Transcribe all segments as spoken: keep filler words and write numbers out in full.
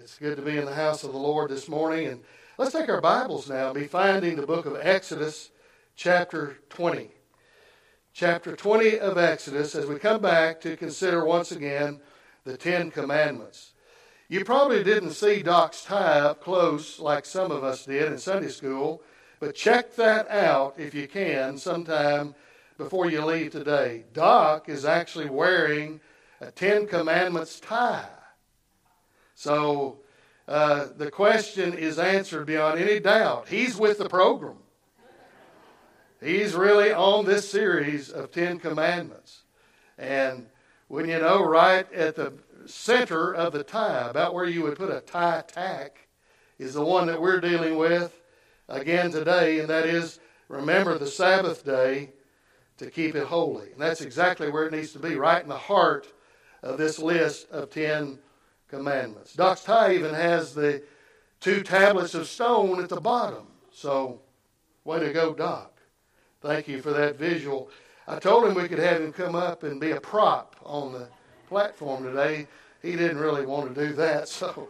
It's good to be in the house of the Lord this morning. And let's take our Bibles now and be finding the book of Exodus, chapter twenty. Chapter twenty of Exodus, as we come back to consider once again the Ten Commandments. You probably didn't see Doc's tie up close like some of us did in Sunday school, but check that out if you can sometime before you leave today. Doc is actually wearing a Ten Commandments tie. So uh, the question is answered beyond any doubt. He's with the program. He's really on this series of Ten Commandments. And when you know, right at the center of the tie, about where you would put a tie tack, is the one that we're dealing with again today, and that is, remember the Sabbath day to keep it holy. And that's exactly where it needs to be, right in the heart of this list of Ten Commandments. Doc's tie even has the two tablets of stone at the bottom. So, way to go, Doc. Thank you for that visual. I told him we could have him come up and be a prop on the platform today. He didn't really want to do that. So,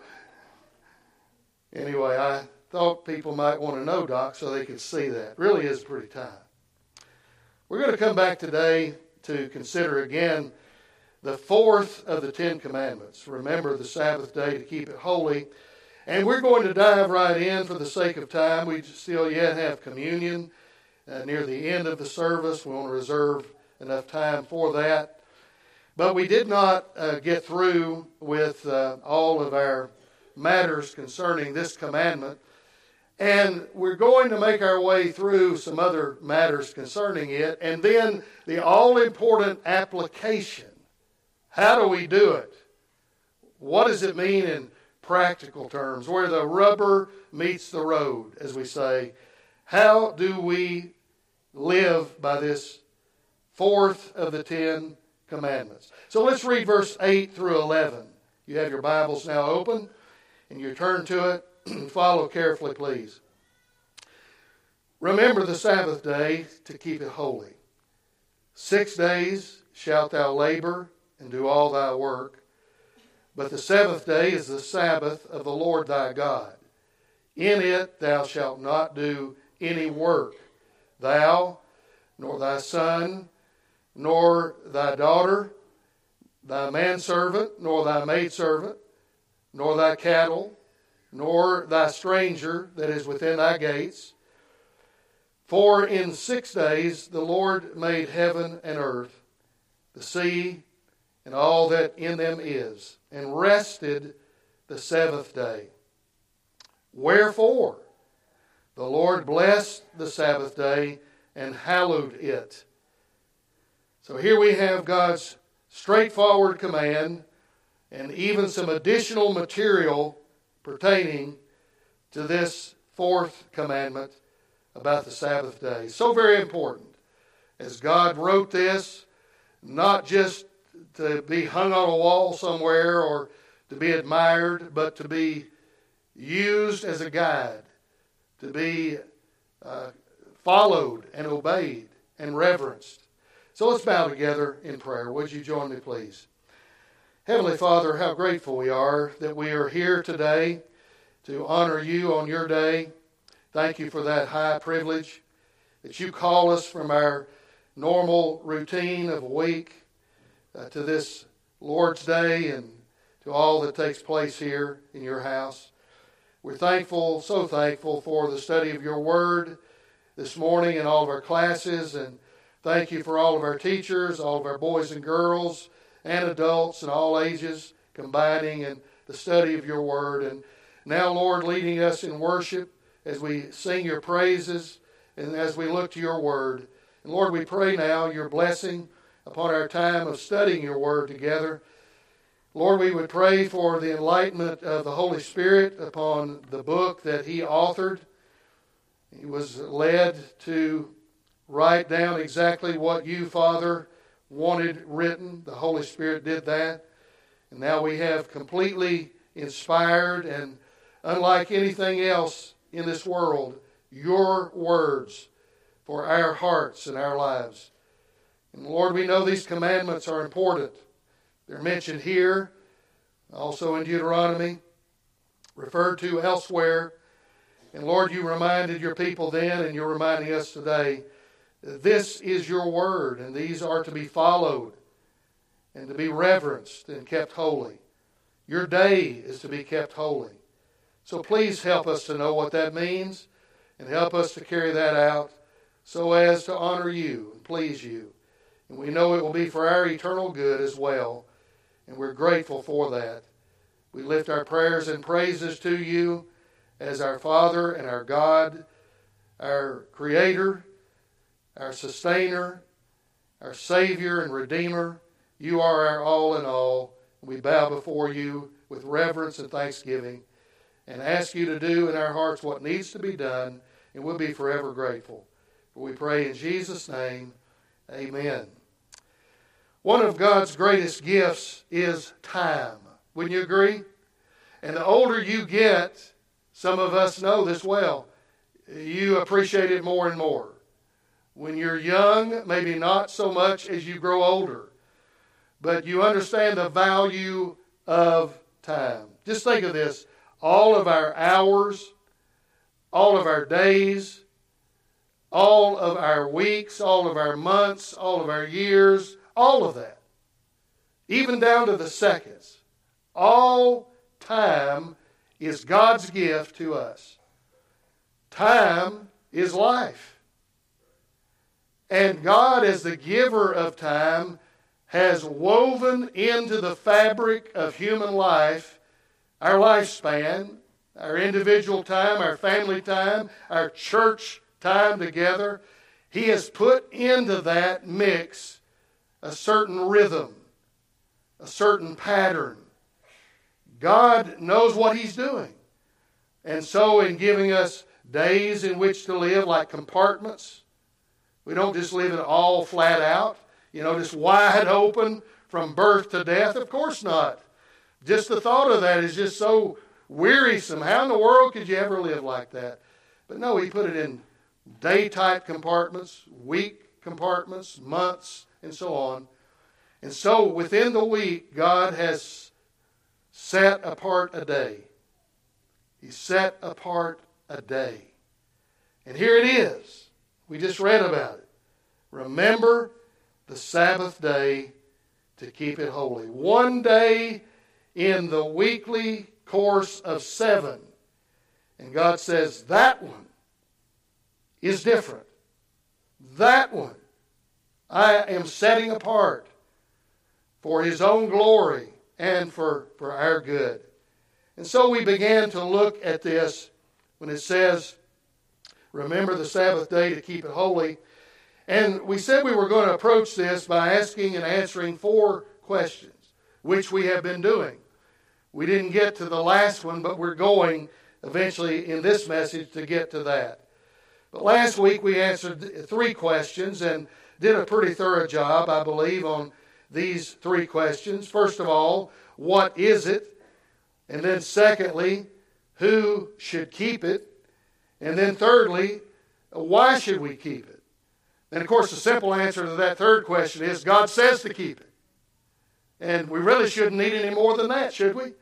anyway, I thought people might want to know Doc so they could see that. Really is a pretty tie. We're going to come back today to consider again the fourth of the Ten Commandments. Remember the Sabbath day to keep it holy. And we're going to dive right in for the sake of time. We still yet have communion uh, near the end of the service. We want to reserve enough time for that. But we did not uh, get through with uh, all of our matters concerning this commandment. And we're going to make our way through some other matters concerning it. And then the all-important application. How do we do it? What does it mean in practical terms? Where the rubber meets the road, as we say. How do we live by this fourth of the Ten Commandments? So let's read verse eight through eleven. You have your Bibles now open, and you turn to it and follow carefully, please. Remember the Sabbath day to keep it holy. Six days shalt thou labor and do all thy work. But the seventh day is the Sabbath of the Lord thy God. In it thou shalt not do any work, thou, nor thy son, nor thy daughter, thy manservant, nor thy maidservant, nor thy cattle, nor thy stranger that is within thy gates. For in six days the Lord made heaven and earth, the sea, and all that in them is, and rested the seventh day. Wherefore the Lord blessed the Sabbath day and hallowed it. So here we have God's straightforward command and even some additional material pertaining to this fourth commandment about the Sabbath day. So very important. As God wrote this, not just to be hung on a wall somewhere or to be admired, but to be used as a guide, to be uh, followed and obeyed and reverenced. So let's bow together in prayer. Would you join me, please? Heavenly Father, how grateful we are that we are here today to honor you on your day. Thank you for that high privilege that you call us from our normal routine of a week Uh, to this Lord's Day and to all that takes place here in your house. We're thankful, so thankful for the study of your word this morning in all of our classes, and thank you for all of our teachers, all of our boys and girls and adults and all ages combining in the study of your word. And now, Lord, leading us in worship as we sing your praises and as we look to your word. And Lord, we pray now your blessing upon our time of studying your word together. Lord, we would pray for the enlightenment of the Holy Spirit upon the book that he authored. He was led to write down exactly what you, Father, wanted written. The Holy Spirit did that. And now we have completely inspired and unlike anything else in this world, your words for our hearts and our lives. And Lord, we know these commandments are important. They're mentioned here, also in Deuteronomy. referred to elsewhere. And Lord, you reminded your people then, and you're reminding us today, this is your word, and these are to be followed and to be reverenced and kept holy. Your day is to be kept holy. So please help us to know what that means and help us to carry that out so as to honor you and please you. And we know it will be for our eternal good as well, and we're grateful for that. We lift our prayers and praises to you as our Father and our God, our Creator, our Sustainer, our Savior and Redeemer. You are our all in all. We bow before you with reverence and thanksgiving and ask you to do in our hearts what needs to be done, and we'll be forever grateful. For we pray in Jesus' name, amen. One of God's greatest gifts is time. Wouldn't you agree? And the older you get, some of us know this well, you appreciate it more and more. When you're young, maybe not so much as you grow older, but you understand the value of time. Just think of this. All of our hours, all of our days, all of our weeks, all of our months, all of our years, all of that, even down to the seconds, all time is God's gift to us. Time is life. And God, as the giver of time, has woven into the fabric of human life our lifespan, our individual time, our family time, our church time together. He has put into that mix a certain rhythm, a certain pattern. God knows what He's doing. And so in giving us days in which to live like compartments, we don't just live it all flat out, you know, just wide open from birth to death. Of course not. Just the thought of that is just so wearisome. How in the world could you ever live like that? But no, He put it in day-type compartments, week compartments, months, and so on. And so within the week, God has set apart a day. He set apart a day. And here it is. We just read about it. Remember the Sabbath day to keep it holy. One day in the weekly course of seven. And God says that one is different. That one I am setting apart for His own glory and for, for our good. And so we began to look at this when it says, remember the Sabbath day to keep it holy. And we said we were going to approach this by asking and answering four questions, which we have been doing. We didn't get to the last one, but we're going eventually in this message to get to that. But last week we answered three questions and did a pretty thorough job, I believe, on these three questions. First of all, what is it? And then secondly, who should keep it? And then thirdly, why should we keep it? And of course the simple answer to that third question is God says to keep it. And we really shouldn't need any more than that, should we?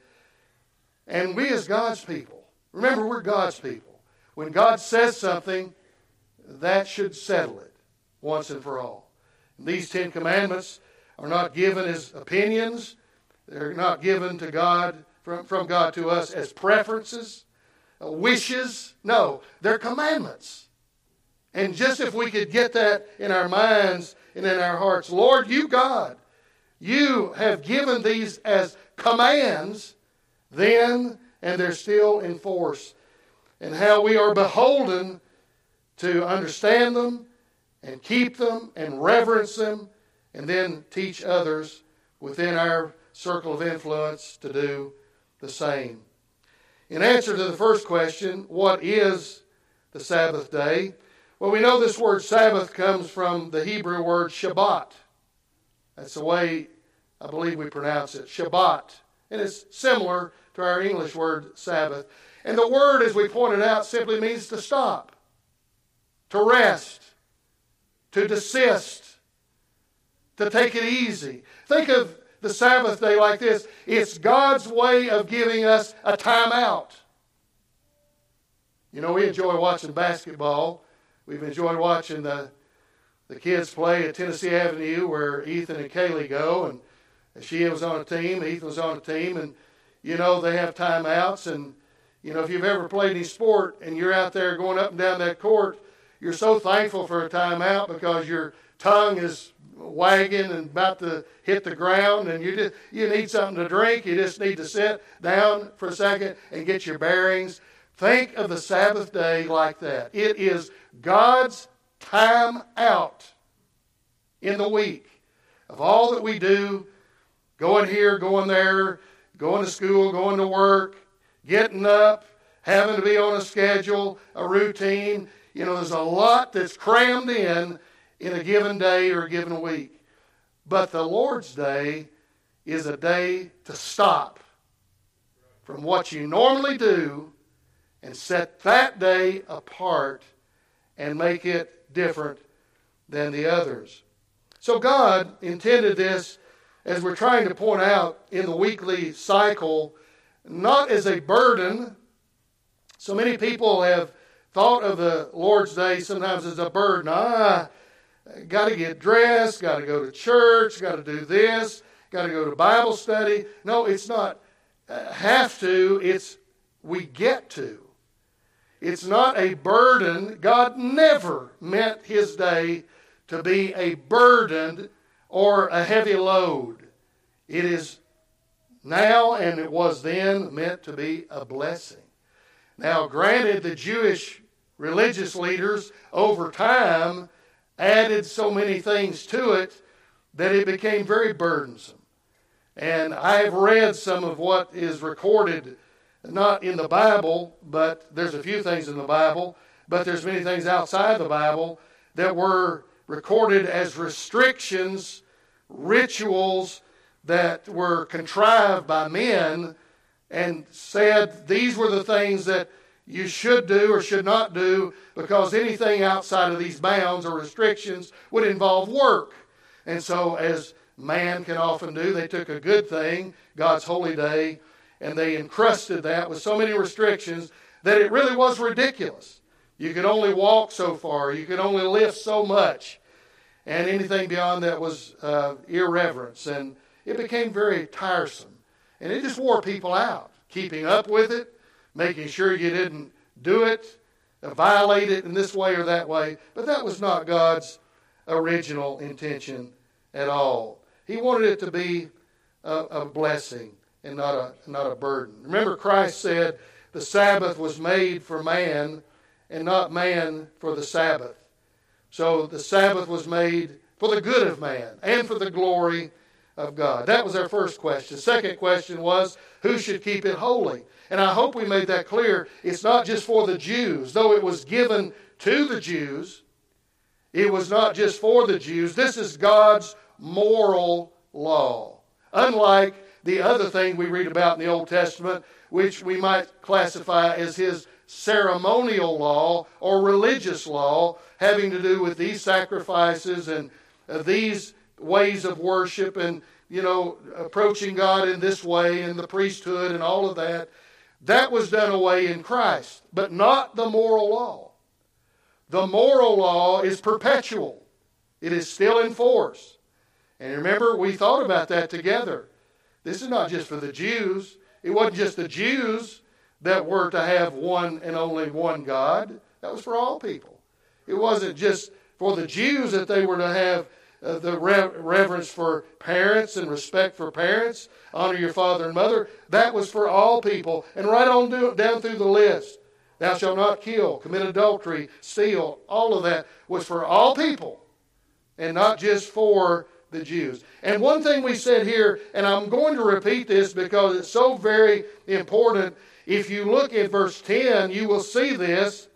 And we as God's people, remember we're God's people. When God says something, that should settle it once and for all. And these Ten Commandments are not given as opinions. They're not given to God, from, from God to us as preferences, uh, wishes. No, they're commandments. And just if we could get that in our minds and in our hearts, Lord, you God, you have given these as commands then, and they're still in force. And how we are beholden to understand them and keep them and reverence them and then teach others within our circle of influence to do the same. In answer to the first question, what is the Sabbath day? Well, we know this word Sabbath comes from the Hebrew word Shabbat. That's the way I believe we pronounce it, Shabbat. And it's similar to our English word Sabbath. And the word, as we pointed out, simply means to stop, to rest, to desist, to take it easy. Think of the Sabbath day like this. It's God's way of giving us a time out. You know, we enjoy watching basketball. We've enjoyed watching the the kids play at Tennessee Avenue where Ethan and Kaylee go. And she was on a team, Ethan was on a team. And, you know, they have timeouts. And, you know, if you've ever played any sport and you're out there going up and down that court, you're so thankful for a timeout because your tongue is wagging and about to hit the ground, and you just you need something to drink. You just need to sit down for a second and get your bearings. Think of the Sabbath day like that. It is God's time out in the week of all that we do, going here, going there, going to school, going to work, getting up, having to be on a schedule, a routine. You know, there's a lot that's crammed in in a given day or a given week. But the Lord's Day is a day to stop from what you normally do and set that day apart and make it different than the others. So God intended this, as we're trying to point out in the weekly cycle, not as a burden. So many people have thought of the Lord's Day sometimes as a burden. Ah, got to get dressed, got to go to church, got to do this, got to go to Bible study. No, it's not uh, have to, it's we get to. It's not a burden. God never meant His day to be a burden or a heavy load. It is now, and it was then, meant to be a blessing. Now, granted, the Jewish religious leaders over time added so many things to it that it became very burdensome. And I've read some of what is recorded, not in the Bible, but there's a few things in the Bible, but there's many things outside the Bible that were recorded as restrictions, rituals that were contrived by men and said these were the things that you should do or should not do, because anything outside of these bounds or restrictions would involve work. And so, as man can often do, they took a good thing, God's holy day, and they encrusted that with so many restrictions that it really was ridiculous. You could only walk so far, you could only lift so much, and anything beyond that was uh, irreverence. And it became very tiresome. And it just wore people out, keeping up with it, making sure you didn't do it, violate it in this way or that way. But that was not God's original intention at all. He wanted it to be a, a blessing and not a, not a burden. Remember, Christ said the Sabbath was made for man and not man for the Sabbath. So the Sabbath was made for the good of man and for the glory of God. That was our first question. Second question was, who should keep it holy? And I hope we made that clear. It's not just for the Jews. Though it was given to the Jews, it was not just for the Jews. This is God's moral law. Unlike the other thing we read about in the Old Testament, which we might classify as His ceremonial law or religious law, having to do with these sacrifices and uh, these ways of worship and, you know, approaching God in this way and the priesthood and all of that. That was done away in Christ, but not the moral law. The moral law is perpetual. It is still in force. And remember, we thought about that together. This is not just for the Jews. It wasn't just the Jews that were to have one and only one God. That was for all people. It wasn't just for the Jews that they were to have Uh, the re- reverence for parents and respect for parents, honor your father and mother. That was for all people. And right on do, down through the list, thou shalt not kill, commit adultery, steal, all of that was for all people and not just for the Jews. And one thing we said here, and I'm going to repeat this because it's so very important. If you look at verse ten, you will see this,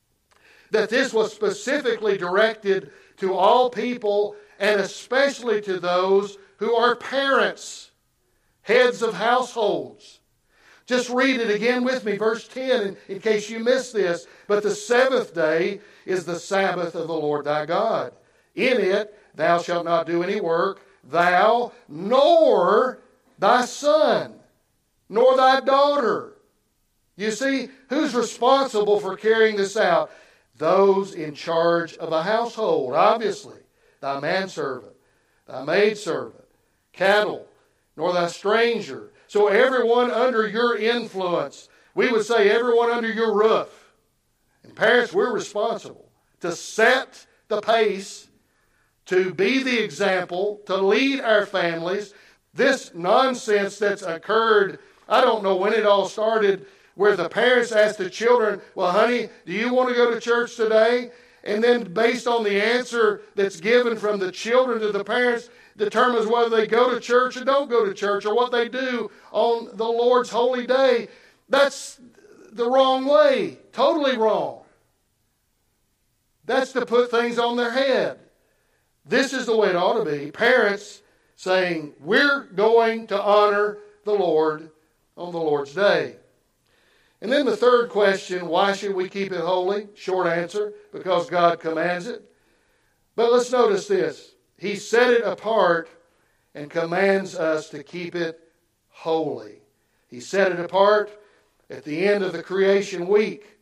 that this was specifically directed to all people, and especially to those who are parents, heads of households. Just read it again with me, verse ten, in, in case you missed this. But the seventh day is the Sabbath of the Lord thy God. In it thou shalt not do any work, thou, nor thy son, nor thy daughter. You see, who's responsible for carrying this out? Those in charge of a household, obviously. Thy manservant, thy maidservant, cattle, nor thy stranger. So everyone under your influence, we would say everyone under your roof. And parents, we're responsible to set the pace, to be the example, to lead our families. This nonsense that's occurred, I don't know when it all started, where the parents ask the children, well, honey, do you want to go to church today? And then based on the answer that's given from the children to the parents, determines whether they go to church or don't go to church, or what they do on the Lord's holy day. That's the wrong way. Totally wrong. That's to put things on their head. This is the way it ought to be. Parents saying, we're going to honor the Lord on the Lord's day. And then the third question, why should we keep it holy? Short answer, because God commands it. But let's notice this. He set it apart and commands us to keep it holy. He set it apart at the end of the creation week.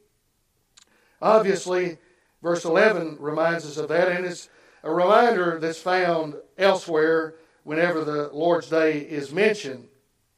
Obviously, verse eleven reminds us of that, and it's a reminder that's found elsewhere whenever the Lord's Day is mentioned.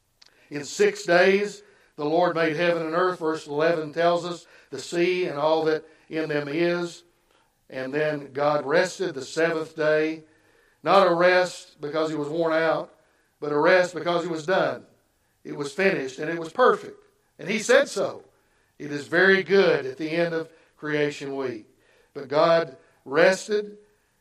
In six days, the Lord made heaven and earth, verse eleven tells us, the sea and all that in them is. And then God rested the seventh day. Not a rest because he was worn out, but a rest because it was done. It was finished and it was perfect. And he said so. It is very good at the end of creation week. But God rested,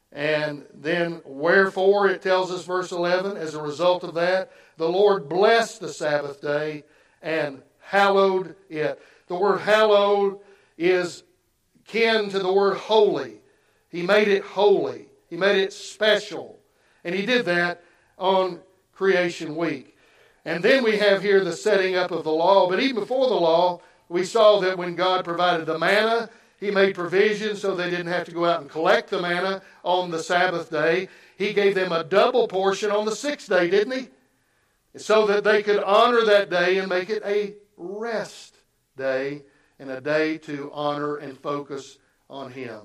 and then wherefore, it tells us, verse eleven, as a result of that, the Lord blessed the Sabbath day and hallowed it. The word hallowed is kin to the word holy. He made it holy. He made it special. And he did that on creation week. And then we have here the setting up of the law. But even before the law, we saw that when God provided the manna, he made provision so they didn't have to go out and collect the manna on the Sabbath day. He gave them a double portion on the sixth day, didn't he? So that they could honor that day and make it a rest day and a day to honor and focus on him.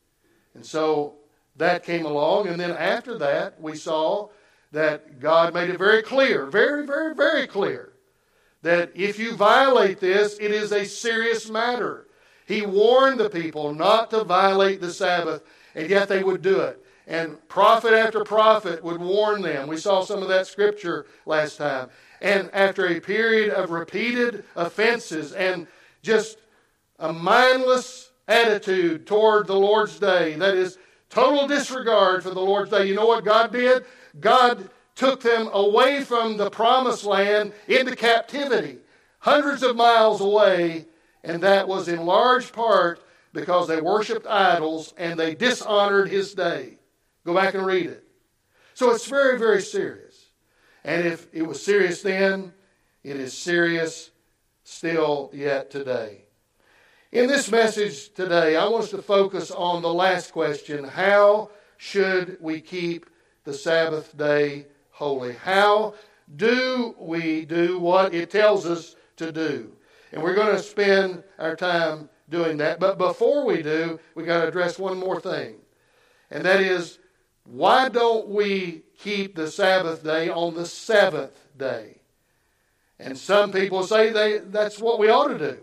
And so that came along, and then after that we saw that God made it very clear, very, very, very clear, that if you violate this, it is a serious matter. He warned the people not to violate the Sabbath, and yet they would do it. And prophet after prophet would warn them. We saw some of that scripture last time. And after a period of repeated offenses and just a mindless attitude toward the Lord's day, that is, total disregard for the Lord's day, you know what God did? God took them away from the promised land into captivity, hundreds of miles away, and that was in large part because they worshiped idols and they dishonored his day. Go back and read it. So it's very, very serious. And if it was serious then, it is serious still yet today. In this message today, I want us to focus on the last question: how should we keep the Sabbath day holy? How do we do what it tells us to do? And we're going to spend our time doing that. But before we do, we've got to address one more thing. And that is, why don't we keep the Sabbath day on the seventh day? And some people say they, that's what we ought to do.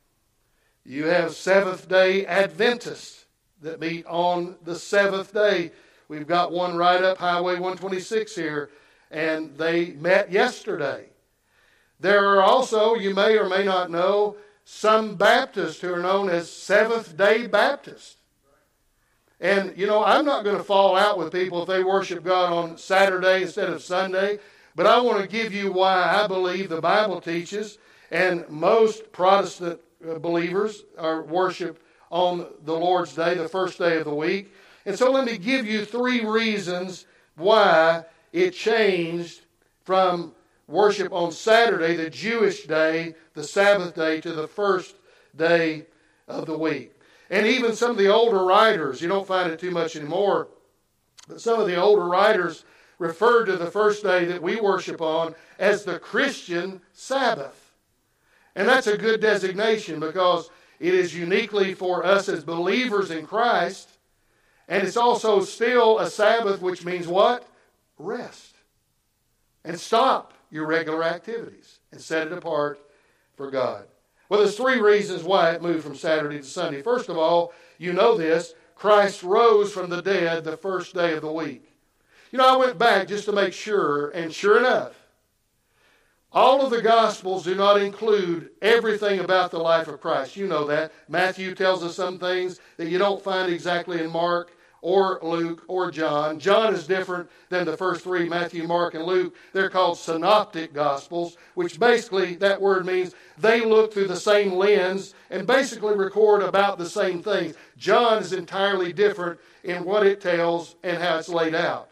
You have Seventh-day Adventists that meet on the seventh day. We've got one right up Highway one twenty-six here, and they met yesterday. There are also, you may or may not know, some Baptists who are known as Seventh-day Baptists. And, you know, I'm not going to fall out with people if they worship God on Saturday instead of Sunday, but I want to give you why I believe the Bible teaches, and most Protestant believers are worship on the Lord's Day, the first day of the week. And so let me give you three reasons why it changed from worship on Saturday, the Jewish day, the Sabbath day, to the first day of the week. And even some of the older writers, you don't find it too much anymore, but some of the older writers referred to the first day that we worship on as the Christian Sabbath. And that's a good designation because it is uniquely for us as believers in Christ. And it's also still a Sabbath, which means what? Rest. And stop your regular activities and set it apart for God. Well, there's three reasons why it moved from Saturday to Sunday. First of all, you know this, Christ rose from the dead the first day of the week. You know, I went back just to make sure, and sure enough, all of the Gospels do not include everything about the life of Christ. You know that. Matthew tells us some things that you don't find exactly in Mark or Luke or John. John is different than the first three, Matthew, Mark, and Luke. They're called synoptic Gospels, which basically, that word means they look through the same lens and basically record about the same things. John is entirely different in what it tells and how it's laid out.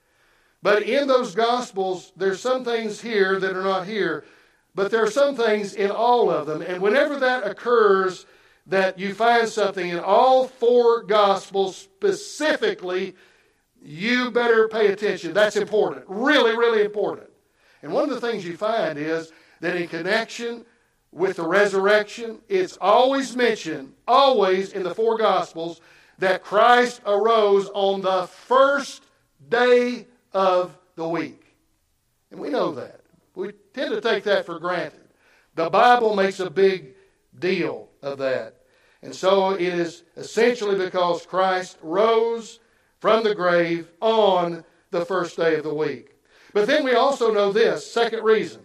But in those Gospels, there's some things here that are not here. But there are some things in all of them. And whenever that occurs, that you find something in all four Gospels specifically, you better pay attention. That's important. Really, really important. And one of the things you find is that in connection with the resurrection, it's always mentioned, always in the four Gospels, that Christ arose on the first day of the week. And we know that. We tend to take that for granted. The Bible makes a big deal of that. And so it is essentially because Christ rose from the grave on the first day of the week. But then we also know this, second reason.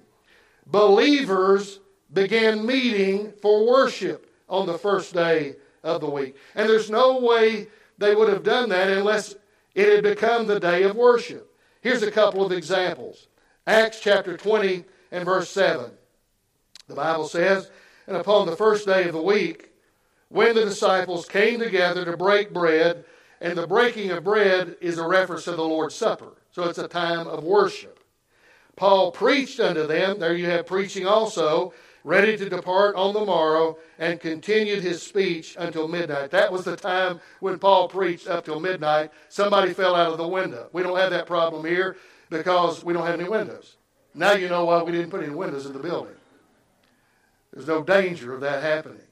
Believers began meeting for worship on the first day of the week. And there's no way they would have done that unless it had become the day of worship. Here's a couple of examples. Acts chapter twenty and verse seven. The Bible says, "And upon the first day of the week, when the disciples came together to break bread," and the breaking of bread is a reference to the Lord's Supper. So it's a time of worship. "Paul preached unto them," there you have preaching also, "ready to depart on the morrow, and continued his speech until midnight." That was the time when Paul preached up till midnight. Somebody fell out of the window. We don't have that problem here because we don't have any windows. Now you know why we didn't put any windows in the building. There's no danger of that happening.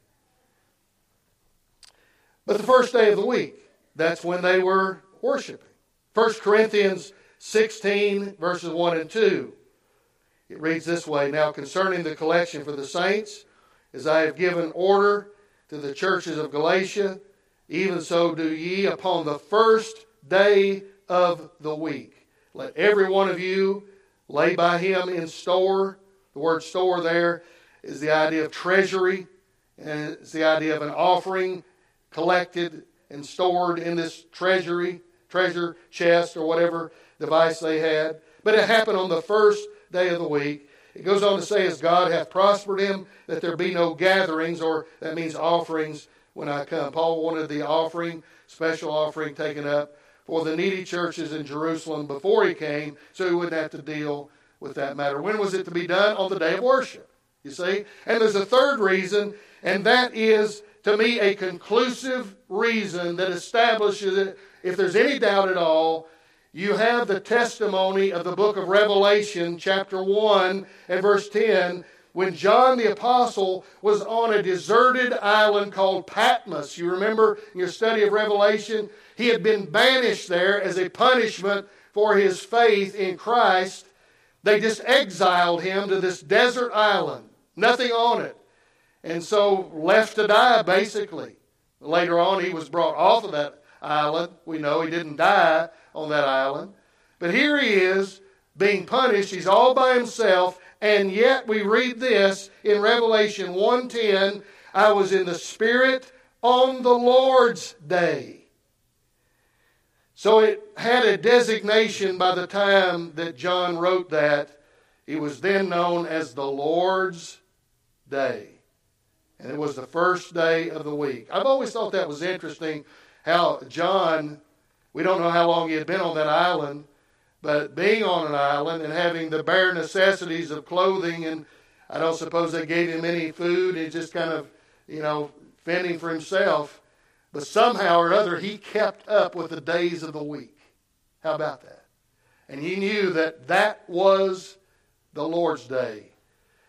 But the first day of the week, that's when they were worshiping. First Corinthians sixteen, verses one and two. It reads this way, "Now concerning the collection for the saints, as I have given order to the churches of Galatia, even so do ye upon the first day of the week. Let every one of you lay by him in store." The word store there is the idea of treasury, and it's the idea of an offering collected and stored in this treasury, treasure chest, or whatever device they had. But it happened on the first day of the week. It goes on to say, "As God hath prospered him, that there be no gatherings," or that means offerings, "when I come." Paul wanted the offering, special offering taken up for the needy churches in Jerusalem before he came, so he wouldn't have to deal with that matter. When was it to be done? On the day of worship, you see. And there's a third reason, and that is, to me, a conclusive reason that establishes it, if there's any doubt at all. You have the testimony of the book of Revelation, chapter one and verse ten, when John the Apostle was on a deserted island called Patmos. You remember in your study of Revelation, he had been banished there as a punishment for his faith in Christ. They just exiled him to this desert island, nothing on it. And so left to die, basically. Later on, he was brought off of that island. We know he didn't die on that island. But here he is being punished. He's all by himself. And yet we read this in Revelation one ten, "I was in the Spirit on the Lord's day." So it had a designation by the time that John wrote that. It was then known as the Lord's Day. And it was the first day of the week. I've always thought that was interesting, how John, we don't know how long he had been on that island, but being on an island and having the bare necessities of clothing, and I don't suppose they gave him any food, he's just kind of, you know, fending for himself. But somehow or other, he kept up with the days of the week. How about that? And he knew that that was the Lord's Day.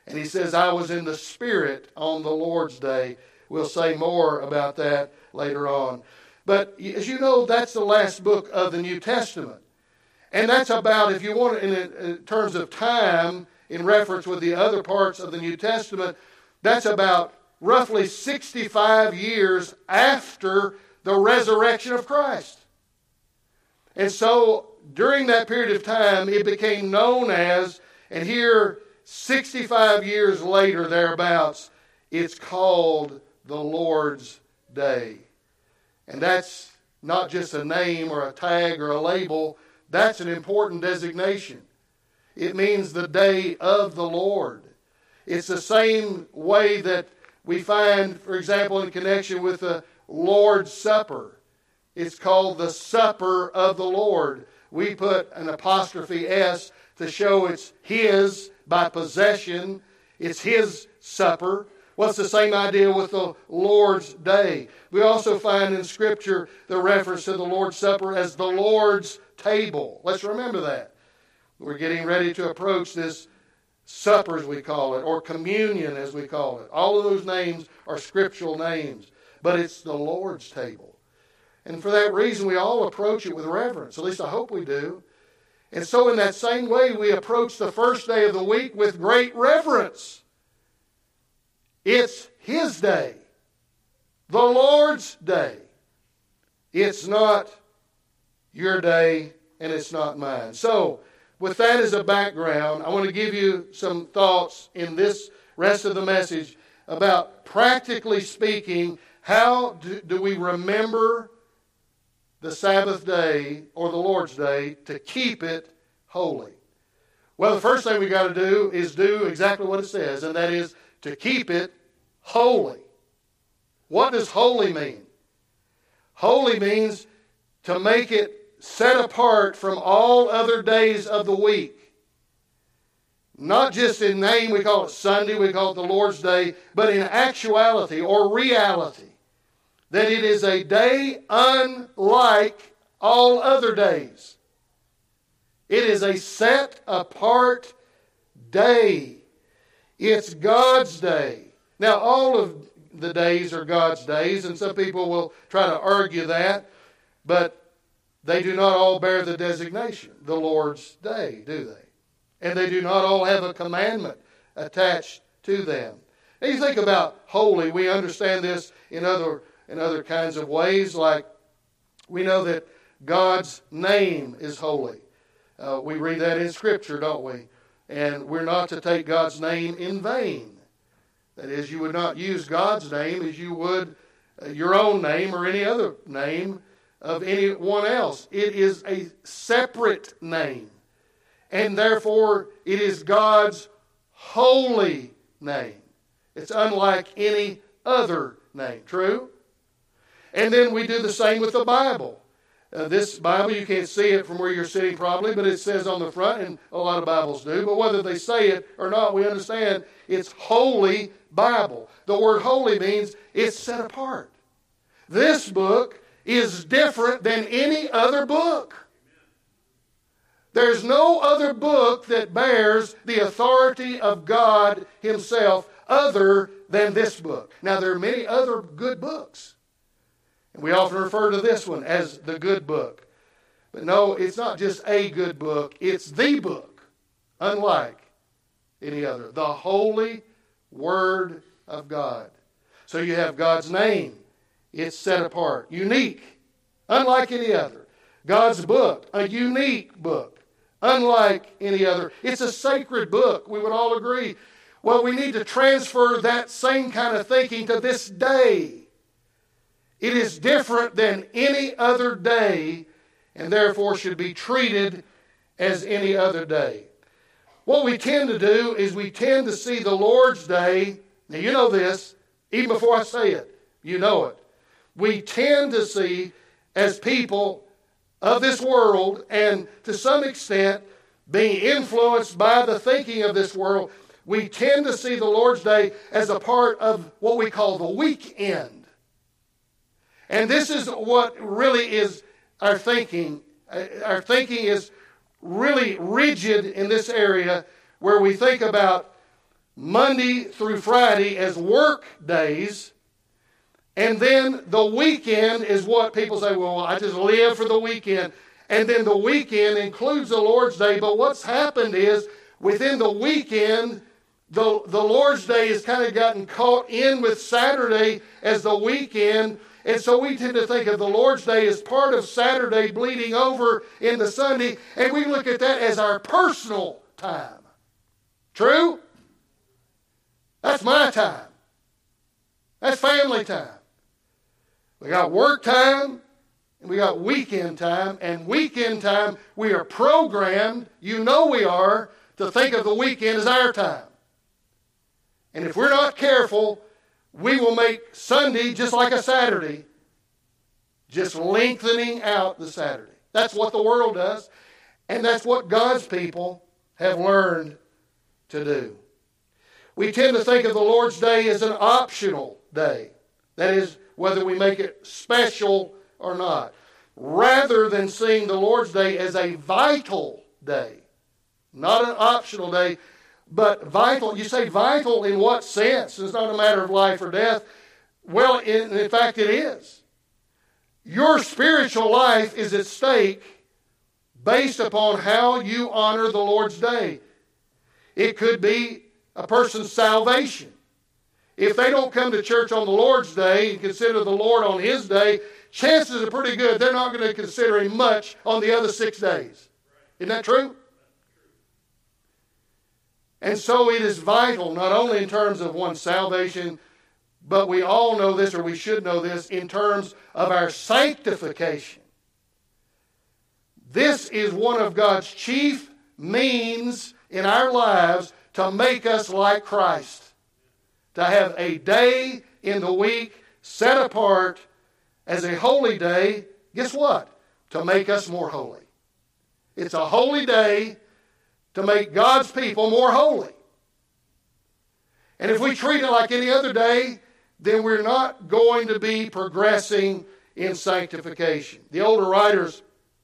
And he says, I was in the Spirit on the Lord's day. We'll say more about that later on. But as you know, that's the last book of the New Testament. And that's about, if you want it in, in terms of time, in reference with the other parts of the New Testament, that's about roughly sixty-five years after the resurrection of Christ. And so during that period of time, it became known as, and here sixty-five years later, thereabouts, it's called the Lord's Day. And that's not just a name or a tag or a label. That's an important designation. It means the day of the Lord. It's the same way that we find, for example, in connection with the Lord's Supper. It's called the Supper of the Lord. We put an apostrophe S to show it's His by possession. It's His supper. Well, it's the same idea with the Lord's Day. We also find in Scripture the reference to the Lord's Supper as the Lord's table. Let's remember that. We're getting ready to approach this supper, as we call it, or communion, as we call it. All of those names are scriptural names, but it's the Lord's table. And for that reason, we all approach it with reverence. At least I hope we do. And so in that same way, we approach the first day of the week with great reverence. It's His day, the Lord's day. It's not your day, and it's not mine. So, with that as a background, I want to give you some thoughts in this rest of the message about, practically speaking, how do, do we remember the Sabbath day or the Lord's day to keep it holy? Well, the first thing we got to do is do exactly what it says, and that is to keep it holy. What does holy mean? Holy means to make it set apart from all other days of the week. Not just in name, we call it Sunday, we call it the Lord's Day, but in actuality or reality, that it is a day unlike all other days. It is a set apart day. It's God's day. Now, all of the days are God's days, and some people will try to argue that, but they do not all bear the designation, the Lord's Day, do they? And they do not all have a commandment attached to them. Now you think about holy, we understand this in other, in other kinds of ways, like we know that God's name is holy. Uh, we read that in Scripture, don't we? And we're not to take God's name in vain. That is, you would not use God's name as you would uh, your own name or any other name of anyone else. It is a separate name. And therefore, it is God's holy name. It's unlike any other name. True? And then we do the same with the Bible. Uh, this Bible, you can't see it from where you're sitting probably, but it says on the front, and a lot of Bibles do, but whether they say it or not, we understand it's Holy Bible. The word holy means it's set apart. This book is different than any other book. There's no other book that bears the authority of God Himself other than this book. Now, there are many other good books. And we often refer to this one as the good book. But no, it's not just a good book. It's the book, unlike any other. The Holy Word of God. So you have God's name. It's set apart. Unique. Unlike any other. God's book. A unique book. Unlike any other. It's a sacred book. We would all agree. Well, we need to transfer that same kind of thinking to this day. It is different than any other day, and therefore should be treated as any other day. What we tend to do is we tend to see the Lord's Day, now you know this, even before I say it, you know it. We tend to see, as people of this world, and to some extent being influenced by the thinking of this world, we tend to see the Lord's Day as a part of what we call the weekend. And this is what really is our thinking. Our thinking is really rigid in this area, where we think about Monday through Friday as work days, and then the weekend is what people say, well, I just live for the weekend. And then the weekend includes the Lord's Day. But what's happened is within the weekend, the, the Lord's Day has kind of gotten caught in with Saturday as the weekend. And so we tend to think of the Lord's Day as part of Saturday bleeding over into Sunday. And we look at that as our personal time. True? That's my time. That's family time. We got work time, and we got weekend time. And weekend time, we are programmed, you know we are, to think of the weekend as our time. And if we're not careful, we will make Sunday just like a Saturday, just lengthening out the Saturday. That's what the world does, and that's what God's people have learned to do. We tend to think of the Lord's Day as an optional day. That is, whether we make it special or not, rather than seeing the Lord's Day as a vital day. Not an optional day, but vital. You say vital in what sense? It's not a matter of life or death. Well, in, in fact, it is. Your spiritual life is at stake based upon how you honor the Lord's Day. It could be a person's salvation. If they don't come to church on the Lord's Day and consider the Lord on His day, chances are pretty good they're not going to consider Him much on the other six days. Isn't that true? And so it is vital, not only in terms of one's salvation, but we all know this, or we should know this, in terms of our sanctification. This is one of God's chief means in our lives to make us like Christ. To have a day in the week set apart as a holy day, guess what? To make us more holy. It's a holy day to make God's people more holy. And if we treat it like any other day, then we're not going to be progressing in sanctification. The older writers,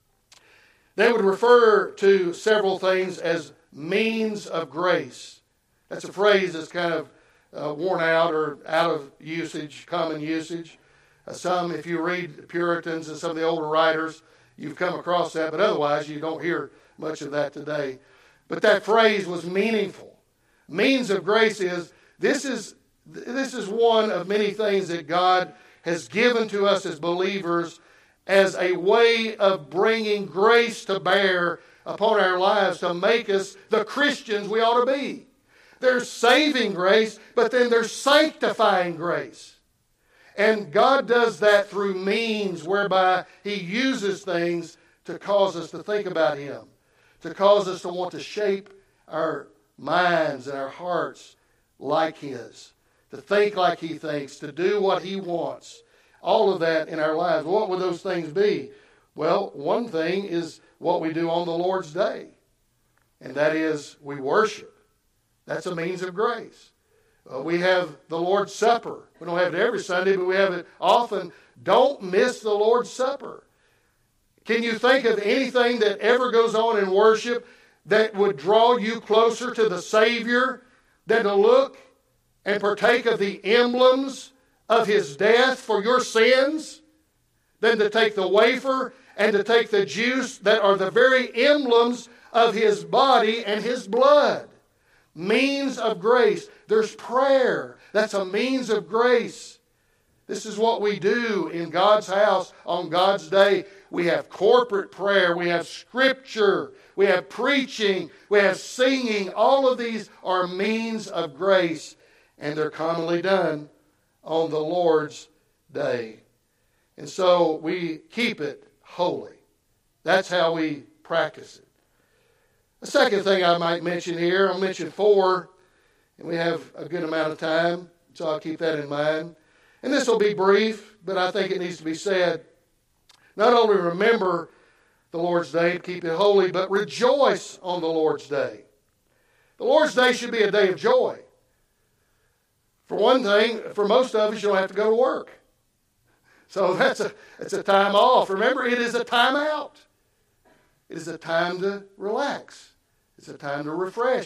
they would refer to several things as means of grace. That's a phrase that's kind of Uh, worn out or out of usage, common usage. Uh, some, if you read Puritans and some of the older writers, you've come across that, but otherwise you don't hear much of that today. But that phrase was meaningful. Means of grace is, this is, this is one of many things that God has given to us as believers as a way of bringing grace to bear upon our lives to make us the Christians we ought to be. There's saving grace, but then there's sanctifying grace. And God does that through means whereby He uses things to cause us to think about Him, to cause us to want to shape our minds and our hearts like His, to think like He thinks, to do what He wants. All of that in our lives. What would those things be? Well, one thing is what we do on the Lord's Day, and that is we worship. That's a means of grace. Uh, we have the Lord's Supper. We don't have it every Sunday, but we have it often. Don't miss the Lord's Supper. Can you think of anything that ever goes on in worship that would draw you closer to the Savior than to look and partake of the emblems of His death for your sins, than to take the wafer and to take the juice that are the very emblems of His body and His blood? Means of grace. There's prayer. That's a means of grace. This is what we do in God's house on God's day. We have corporate prayer. We have scripture. We have preaching. We have singing. All of these are means of grace, and they're commonly done on the Lord's day. And so we keep it holy. That's how we practice it. The second thing I might mention here, I'll mention four, and we have a good amount of time, so I'll keep that in mind. And this will be brief, but I think it needs to be said. Not only remember the Lord's Day, keep it holy, but rejoice on the Lord's Day. The Lord's Day should be a day of joy. For one thing, for most of us, you don't have to go to work. So that's a, it's a time off. Remember, it is a time out. It is a time to relax. It's a time to refresh.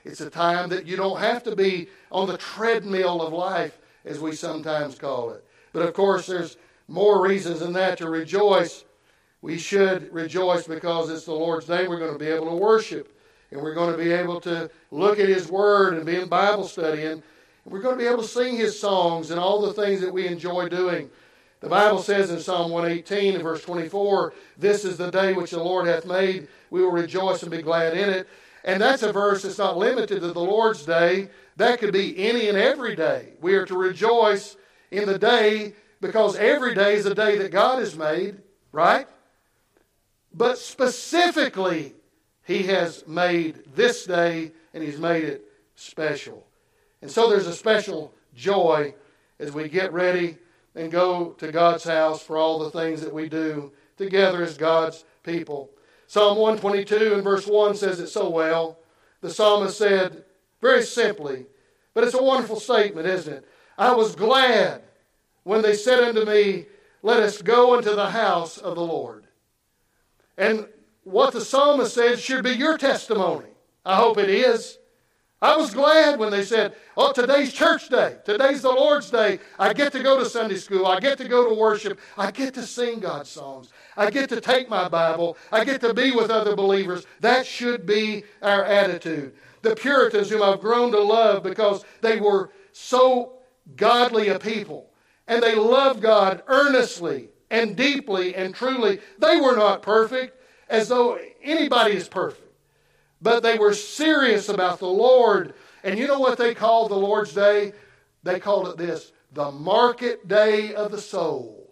It's a time that you don't have to be on the treadmill of life, as we sometimes call it. But of course, there's more reasons than that to rejoice. We should rejoice because it's the Lord's Day. We're going to be able to worship. And we're going to be able to look at His Word and be in Bible study. And we're going to be able to sing His songs and all the things that we enjoy doing. The Bible says in Psalm one eighteen and verse twenty-four, "This is the day which the Lord hath made. We will rejoice and be glad in it." And that's a verse that's not limited to the Lord's Day. That could be any and every day. We are to rejoice in the day because every day is a day that God has made, right? But specifically, He has made this day and He's made it special. And so there's a special joy as we get ready and go to God's house for all the things that we do together as God's people. Psalm one twenty-two and verse one says it so well. The psalmist said, very simply, but it's a wonderful statement, isn't it? "I was glad when they said unto me, let us go into the house of the Lord." And what the psalmist said should be your testimony. I hope it is. I was glad when they said, oh, today's church day. Today's the Lord's Day. I get to go to Sunday school. I get to go to worship. I get to sing God's songs. I get to take my Bible. I get to be with other believers. That should be our attitude. The Puritans, whom I've grown to love because they were so godly a people, and they loved God earnestly and deeply and truly. They were not perfect, as though anybody is perfect. But they were serious about the Lord. And you know what they called the Lord's Day? They called it this, the market day of the soul.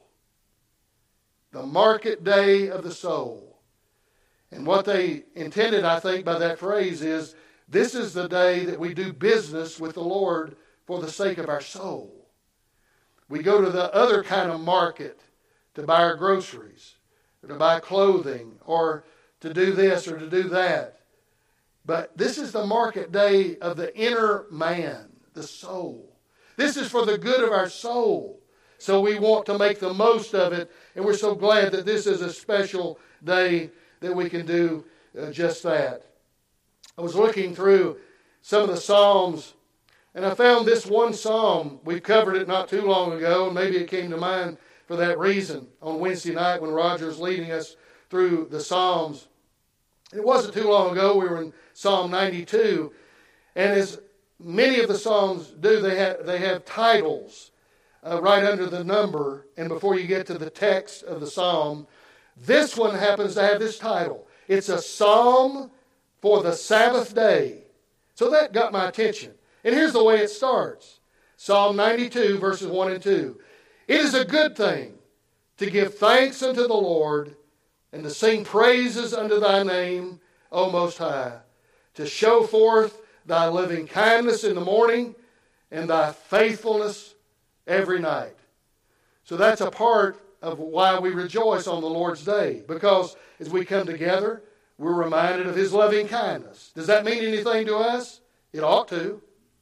The market day of the soul. And what they intended, I think, by that phrase is, this is the day that we do business with the Lord for the sake of our soul. We go to the other kind of market to buy our groceries, or to buy clothing, or to do this or to do that. But this is the market day of the inner man, the soul. This is for the good of our soul. So we want to make the most of it. And we're so glad that this is a special day that we can do uh, just that. I was looking through some of the Psalms, and I found this one Psalm. We covered it not too long ago, and maybe it came to mind for that reason on Wednesday night when Roger was leading us through the Psalms. It wasn't too long ago. We were in Psalm ninety-two. And as many of the Psalms do, they have, they have titles uh, right under the number. And before you get to the text of the Psalm, this one happens to have this title. It's a Psalm for the Sabbath day. So that got my attention. And here's the way it starts. Psalm ninety-two, verses one and two. "It is a good thing to give thanks unto the Lord, and to sing praises unto thy name, O Most High, to show forth thy loving kindness in the morning, and thy faithfulness every night." So that's a part of why we rejoice on the Lord's Day, because as we come together, we're reminded of His loving kindness. Does that mean anything to us? It ought to.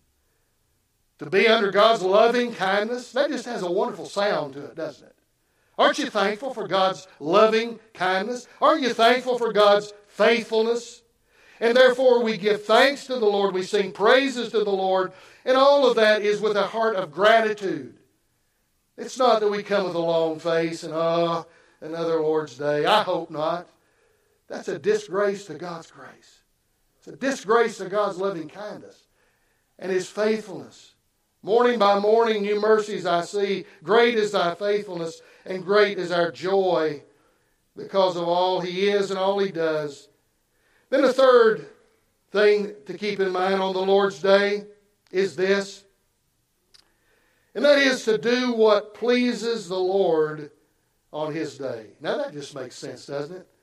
To be under God's loving kindness, that just has a wonderful sound to it, doesn't it? Aren't you thankful for God's loving kindness? Aren't you thankful for God's faithfulness? And therefore we give thanks to the Lord. We sing praises to the Lord. And all of that is with a heart of gratitude. It's not that we come with a long face and, oh, another Lord's Day. I hope not. That's a disgrace to God's grace. It's a disgrace to God's loving kindness and His faithfulness. Morning by morning, new mercies I see. Great is thy faithfulness, and great is our joy because of all He is and all He does. Then the third thing to keep in mind on the Lord's Day is this, and that is to do what pleases the Lord on His day. Now that just makes sense, doesn't it?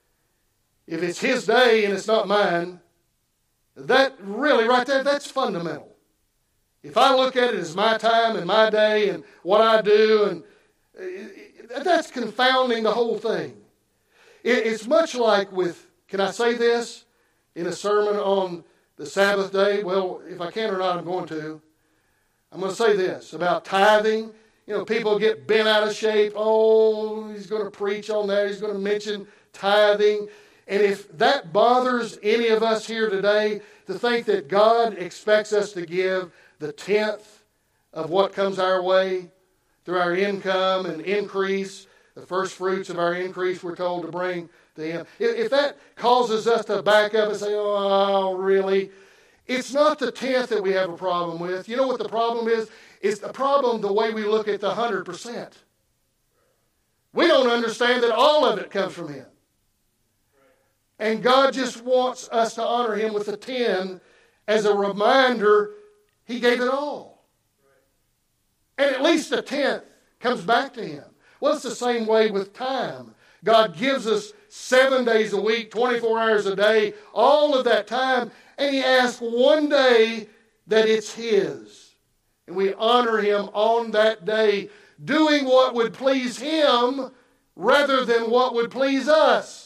If it's His day and it's not mine, that really right there, that's fundamental. If I look at it as my time and my day and what I do, and that's confounding the whole thing. It's much like with, can I say this in a sermon on the Sabbath day? Well, if I can or not, I'm going to. I'm going to say this about tithing. You know, people get bent out of shape. Oh, he's going to preach on that. He's going to mention tithing. And if that bothers any of us here today, to think that God expects us to give the tenth of what comes our way through our income and increase, the first fruits of our increase we're told to bring to Him. If, if that causes us to back up and say, oh, really? It's not the tenth that we have a problem with. You know what the problem is? It's the problem the way we look at the one hundred percent. We don't understand that all of it comes from Him. And God just wants us to honor Him with the ten as a reminder He gave it all. And at least a tenth comes back to Him. Well, it's the same way with time. God gives us seven days a week, twenty-four hours a day, all of that time, and He asks one day that it's His. And we honor Him on that day, doing what would please Him rather than what would please us.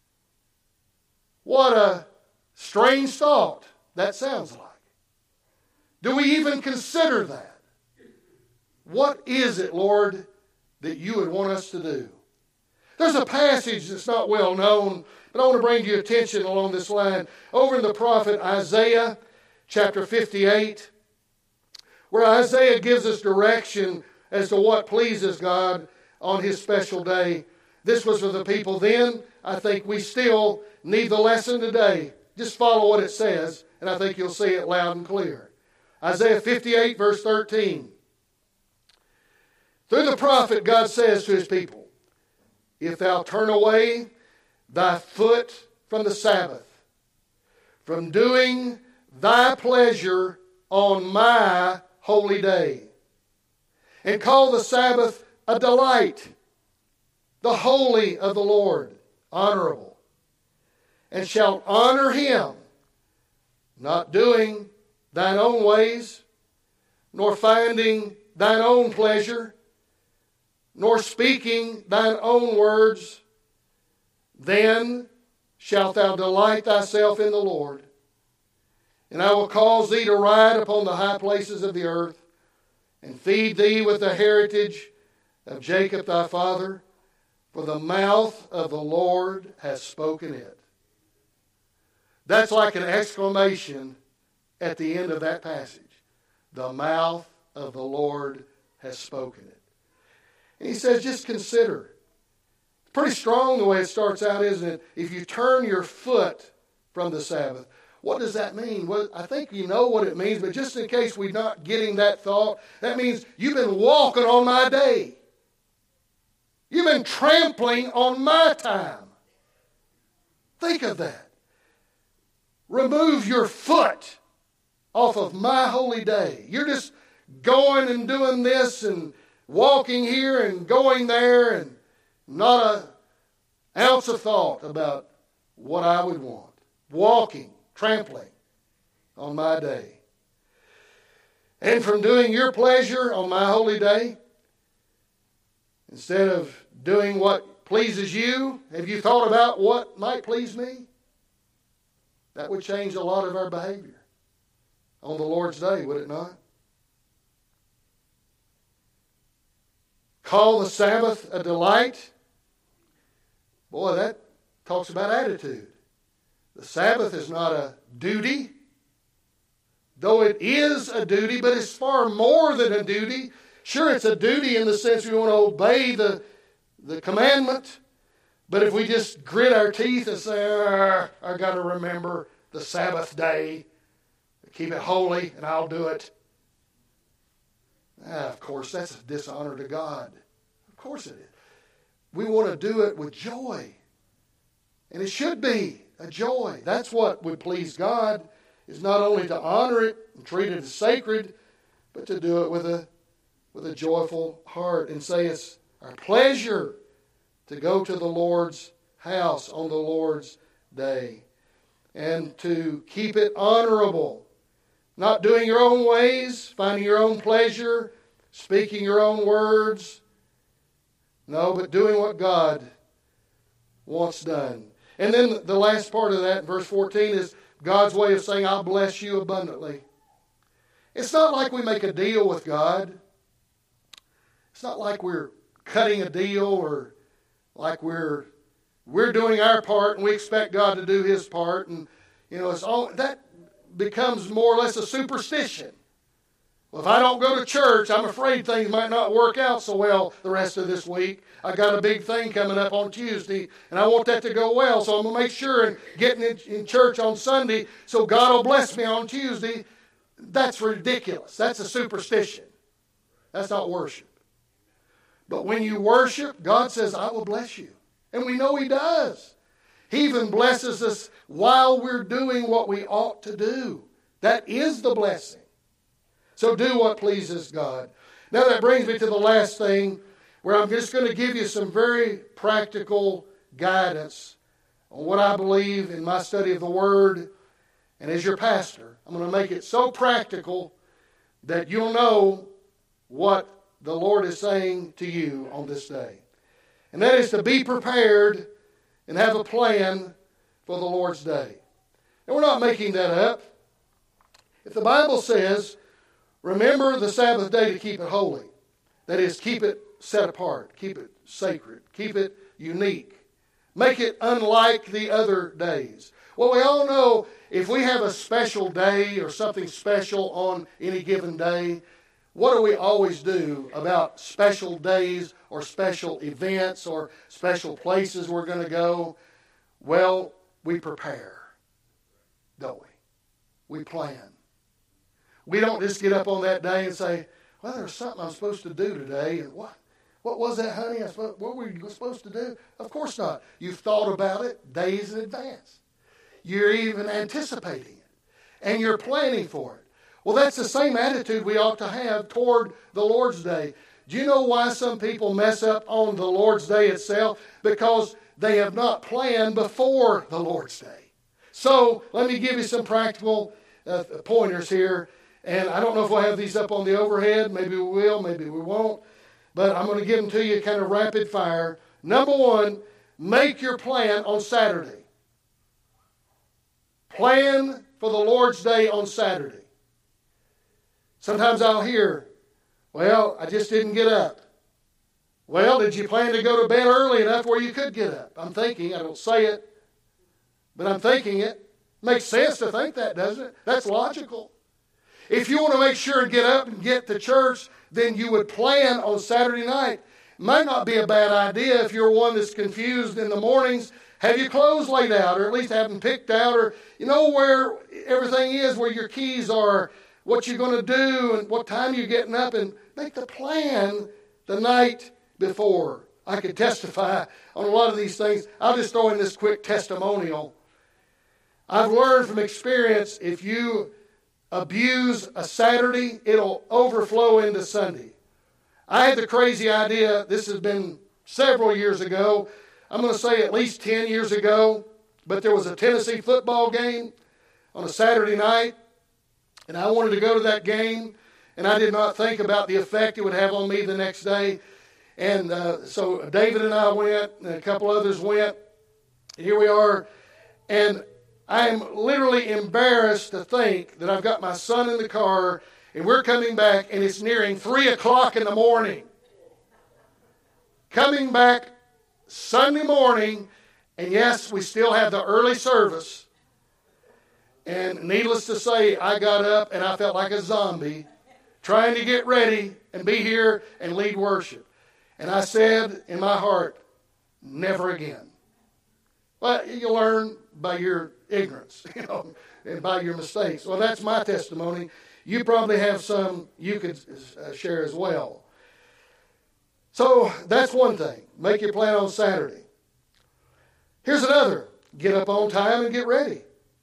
What a strange thought that sounds like. Do we even consider that? What is it, Lord, that you would want us to do? There's a passage that's not well known, but I want to bring to your attention along this line. Over in the prophet Isaiah, chapter fifty-eight, where Isaiah gives us direction as to what pleases God on His special day. This was for the people then. I think we still need the lesson today. Just follow what it says, and I think you'll see it loud and clear. Isaiah fifty-eight, verse thirteen. Through the prophet, God says to His people, if thou turn away thy foot from the Sabbath, from doing thy pleasure on my holy day, and call the Sabbath a delight, the holy of the Lord, honorable, and shalt honor Him, not doing thine own ways, nor finding thine own pleasure, nor speaking thine own words, then shalt thou delight thyself in the Lord. And I will cause thee to ride upon the high places of the earth, and feed thee with the heritage of Jacob thy father, for the mouth of the Lord has spoken it. That's like an exclamation at the end of that passage. The mouth of the Lord has spoken it. And He says, just consider. It's pretty strong the way it starts out, isn't it? If you turn your foot from the Sabbath. What does that mean? Well, I think you know what it means, but just in case we're not getting that thought, that means you've been walking on my day. You've been trampling on my time. Think of that. Remove your foot off of my holy day. You're just going and doing this and walking here and going there and not an ounce of thought about what I would want. Walking, trampling on my day. And from doing your pleasure on my holy day, instead of doing what pleases you, have you thought about what might please me? That would change a lot of our behavior on the Lord's day, would it not? Call the Sabbath a delight. Boy, that talks about attitude. The Sabbath is not a duty, though it is a duty, but it's far more than a duty. Sure, it's a duty in the sense we want to obey the, the commandment, but if we just grit our teeth and say, ah, I've got to remember the Sabbath day, keep it holy, and I'll do it. Ah, of course, that's a dishonor to God. Of course it is. We want to do it with joy. And it should be a joy. That's what would please God, is not only to honor it and treat it as sacred, but to do it with a, with a joyful heart and say it's our pleasure to go to the Lord's house on the Lord's day and to keep it honorable. Not doing your own ways, finding your own pleasure, speaking your own words. No, but doing what God wants done. And then the last part of that, verse fourteen, is God's way of saying, I'll bless you abundantly. It's not like we make a deal with God. It's not like we're cutting a deal or like we're we're doing our part and we expect God to do His part. And, you know, it's all, that becomes more or less a superstition. Well, if I don't go to church, I'm afraid things might not work out so well the rest of this week. I got a big thing coming up on Tuesday, and I want that to go well, so I'm going to make sure and get in, in church on Sunday so God will bless me on Tuesday. That's ridiculous. That's a superstition. That's not worship. But when you worship, God says, I will bless you. And we know He does. He even blesses us while we're doing what we ought to do. That is the blessing. So do what pleases God. Now that brings me to the last thing, where I'm just going to give you some very practical guidance on what I believe in my study of the Word. And as your pastor, I'm going to make it so practical that you'll know what the Lord is saying to you on this day. And that is to be prepared and have a plan for the Lord's day. And we're not making that up. If the Bible says, remember the Sabbath day to keep it holy. That is, keep it set apart. Keep it sacred. Keep it unique. Make it unlike the other days. Well, we all know if we have a special day or something special on any given day, what do we always do about special days or special events or special places we're going to go? Well, we prepare, don't we? We plan. We don't just get up on that day and say, well, there's something I'm supposed to do today. And what? What was that, honey? I supposed, what were you supposed to do? Of course not. You've thought about it days in advance. You're even anticipating it. And you're planning for it. Well, that's the same attitude we ought to have toward the Lord's Day. Do you know why some people mess up on the Lord's Day itself? Because they have not planned before the Lord's Day. So let me give you some practical uh, pointers here. And I don't know if we'll have these up on the overhead. Maybe we will, maybe we won't. But I'm going to give them to you kind of rapid fire. Number one, make your plan on Saturday. Plan for the Lord's Day on Saturday. Sometimes I'll hear, well, I just didn't get up. Well, did you plan to go to bed early enough where you could get up? I'm thinking, I don't say it, but I'm thinking it. Makes sense to think that, doesn't it? That's logical. If you want to make sure and get up and get to church, then you would plan on Saturday night. Might not be a bad idea if you're one that's confused in the mornings. Have your clothes laid out, or at least have them picked out, or you know where everything is, where your keys are, what you're going to do, and what time you're getting up, and make the plan the night before. I could testify on a lot of these things. I'll just throw in this quick testimonial. I've learned from experience, if you abuse a Saturday, it'll overflow into Sunday. I had the crazy idea, this has been several years ago, I'm going to say at least ten years ago, but there was a Tennessee football game on a Saturday night, and I wanted to go to that game, and I did not think about the effect it would have on me the next day. And uh, so David and I went, and a couple others went. Here we are, and I am literally embarrassed to think that I've got my son in the car, and we're coming back, and it's nearing three o'clock in the morning. Coming back Sunday morning, and yes, we still have the early service. And needless to say, I got up, and I felt like a zombie, trying to get ready and be here and lead worship. And I said in my heart, never again. Well, you learn by your ignorance, you know, and by your mistakes. Well, that's my testimony. You probably have some you could uh, share as well. So that's one thing. Make your plan on Saturday. Here's another. Get up on time and get ready.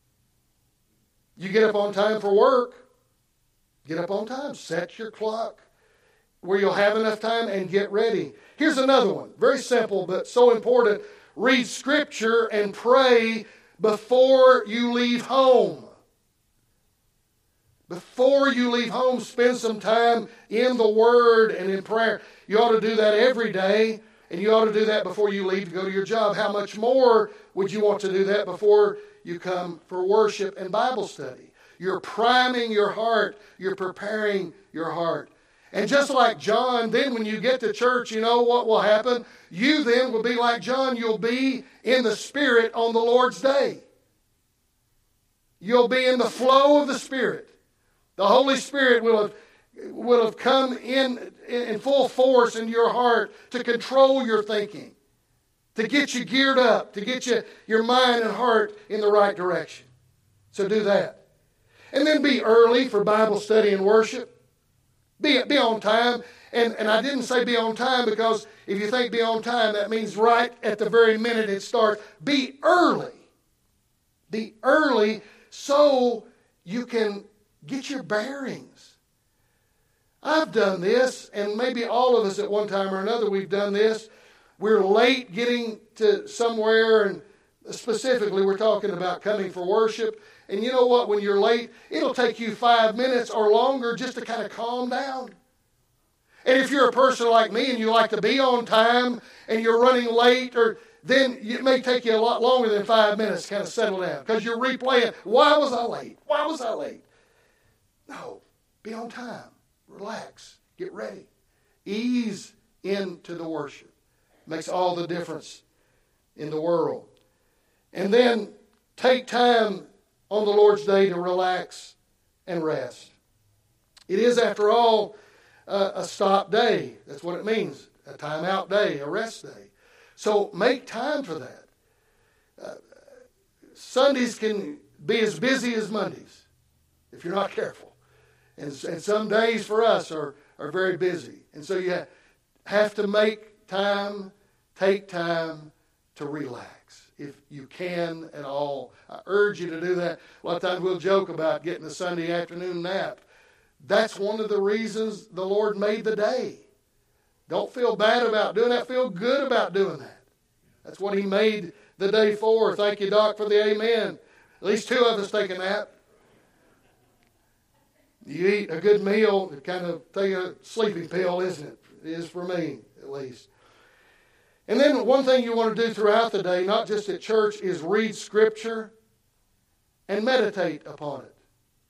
You get up on time for work. Get up on time. Set your clock where you'll have enough time and get ready. Here's another one. Very simple but so important. Read Scripture and pray before you leave home. Before you leave home, spend some time in the Word and in prayer. You ought to do that every day, and you ought to do that before you leave to go to your job. How much more would you want to do that before you come for worship and Bible study? You're priming your heart. You're preparing your heart. And just like John, then when you get to church, you know what will happen? You then will be like John. You'll be in the Spirit on the Lord's day. You'll be in the flow of the Spirit. The Holy Spirit will have, will have come in in full force into your heart to control your thinking, to get you geared up, to get you, your mind and heart in the right direction. So do that. And then be early for Bible study and worship. Be, be on time. And, and I didn't say be on time because if you think be on time, that means right at the very minute it starts. Be early. Be early so you can get your bearings. I've done this, and maybe all of us at one time or another we've done this. We're late getting to somewhere, and specifically we're talking about coming for worship. And you know what? When you're late, it'll take you five minutes or longer just to kind of calm down. And if you're a person like me and you like to be on time and you're running late, or then it may take you a lot longer than five minutes to kind of settle down because you're replaying, why was I late? Why was I late? No, be on time. Relax. Get ready. Ease into the worship. Makes all the difference in the world. And then take time on the Lord's day to relax and rest. It is, after all, uh, a stop day. That's what it means. A time-out day, a rest day. So make time for that. Uh, Sundays can be as busy as Mondays if you're not careful. And, and some days for us are, are very busy. And so you have to make time, take time to relax. If you can at all. I urge you to do that. A lot of times we'll joke about getting a Sunday afternoon nap. That's one of the reasons the Lord made the day. Don't feel bad about doing that. Feel good about doing that. That's what He made the day for. Thank you, Doc, for the amen. At least two of us take a nap. You eat a good meal, it kind of take a sleeping pill, isn't it? It is for me, at least. And then one thing you want to do throughout the day, not just at church, is read Scripture and meditate upon it.